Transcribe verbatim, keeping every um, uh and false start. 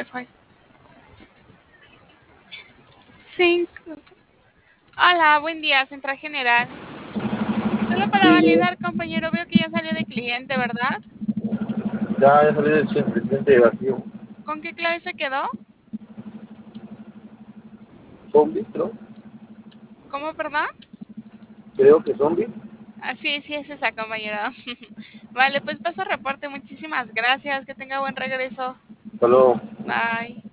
fue. Cinco. Hola, buen día, Central General. Solo para Sí, validar, compañero, veo que ya salió de cliente, ¿verdad? ya, ya salí del cliente, el cliente vacío. ¿Con qué clave se quedó? ¿Zombie, creo? ¿Cómo, perdón? Creo que zombie. Ah, sí, sí, es esa, compañero. Vale, pues paso reporte. Muchísimas gracias. Que tenga buen regreso. Hasta luego. Bye.